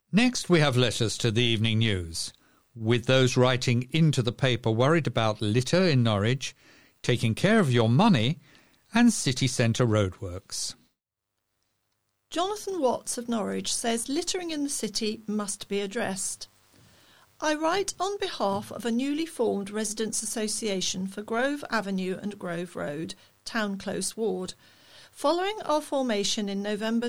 Next, we have letters to the evening news, with those writing into the paper worried about litter in Norwich, taking care of your money, and city centre roadworks. Jonathan Watts of Norwich says littering in the city must be addressed. I write on behalf of a newly formed residents' association for Grove Avenue and Grove Road, Town Close Ward. Following our formation in November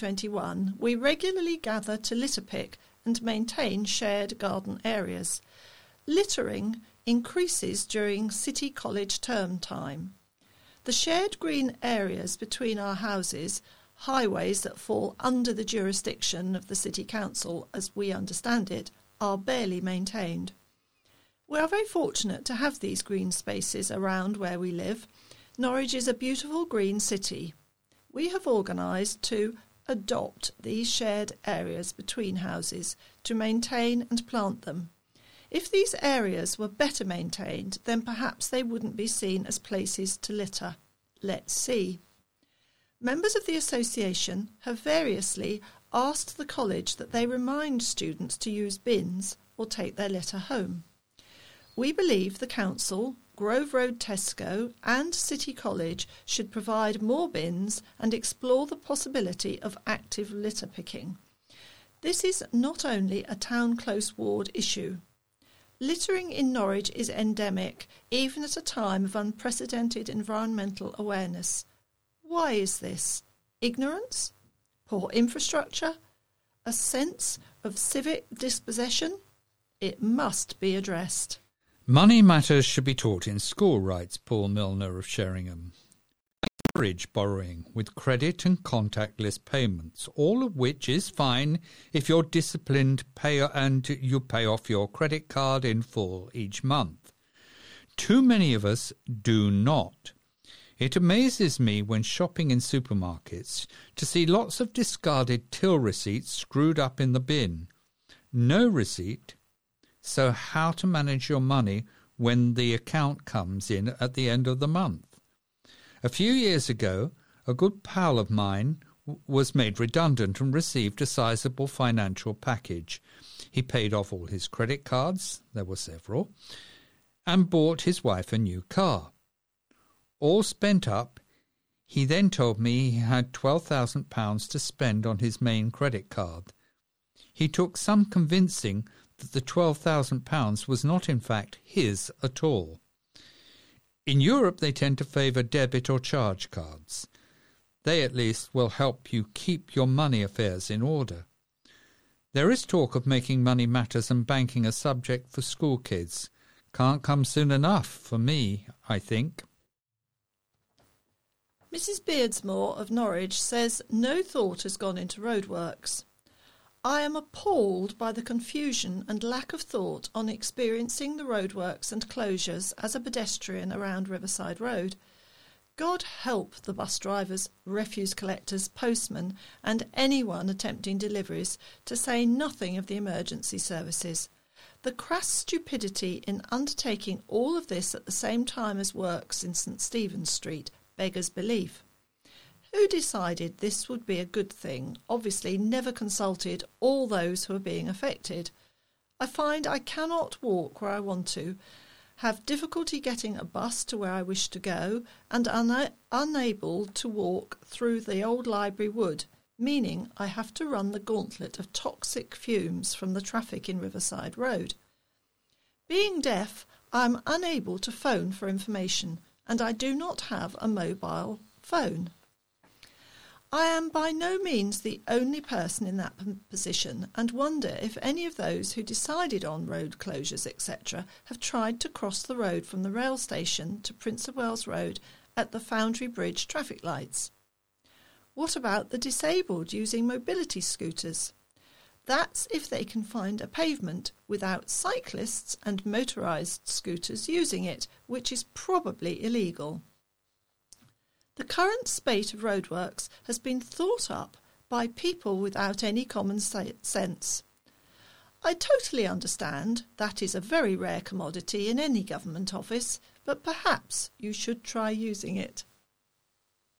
2021, we regularly gather to litter pick and maintain shared garden areas. Littering increases during City College term time. The shared green areas between our houses, highways that fall under the jurisdiction of the City Council as we understand it, are barely maintained. We are very fortunate to have these green spaces around where we live. Norwich is a beautiful green city. We have organised to adopt these shared areas between houses to maintain and plant them. If these areas were better maintained, then perhaps they wouldn't be seen as places to litter. Let's see. Members of the association have variously asked the college that they remind students to use bins or take their litter home. We believe the council, Grove Road Tesco and City College should provide more bins and explore the possibility of active litter picking. This is not only a town close ward issue. Littering in Norwich is endemic, even at a time of unprecedented environmental awareness. Why is this? Ignorance? Poor infrastructure? A sense of civic dispossession? It must be addressed. Money matters should be taught in school, writes Paul Milner of Sheringham. Encourage borrowing with credit and contactless payments, all of which is fine if you're disciplined and you pay off your credit card in full each month. Too many of us do not. It amazes me when shopping in supermarkets to see lots of discarded till receipts screwed up in the bin. No receipt, so how to manage your money when the account comes in at the end of the month? A few years ago, a good pal of mine was made redundant and received a sizable financial package. He paid off all his credit cards, there were several, and bought his wife a new car. All spent up, he then told me he had £12,000 to spend on his main credit card. He took some convincing that the £12,000 was not in fact his at all. In Europe they tend to favour debit or charge cards. They at least will help you keep your money affairs in order. There is talk of making money matters and banking a subject for school kids. Can't come soon enough for me, I think. Mrs. Beardsmore of Norwich says no thought has gone into roadworks. I am appalled by the confusion and lack of thought on experiencing the roadworks and closures as a pedestrian around Riverside Road. God help the bus drivers, refuse collectors, postmen and anyone attempting deliveries, to say nothing of the emergency services. The crass stupidity in undertaking all of this at the same time as works in St Stephen's Street beggars belief. Who decided this would be a good thing? Obviously never consulted all those who are being affected. I find I cannot walk where I want to, have difficulty getting a bus to where I wish to go, and unable to walk through the old library wood, meaning I have to run the gauntlet of toxic fumes from the traffic in Riverside Road. Being deaf, I am unable to phone for information, and I do not have a mobile phone. I am by no means the only person in that position, and wonder if any of those who decided on road closures, etc., have tried to cross the road from the rail station to Prince of Wales Road at the Foundry Bridge traffic lights. What about the disabled using mobility scooters? That's if they can find a pavement without cyclists and motorised scooters using it, which is probably illegal. The current spate of roadworks has been thought up by people without any common sense. I totally understand that is a very rare commodity in any government office, but perhaps you should try using it.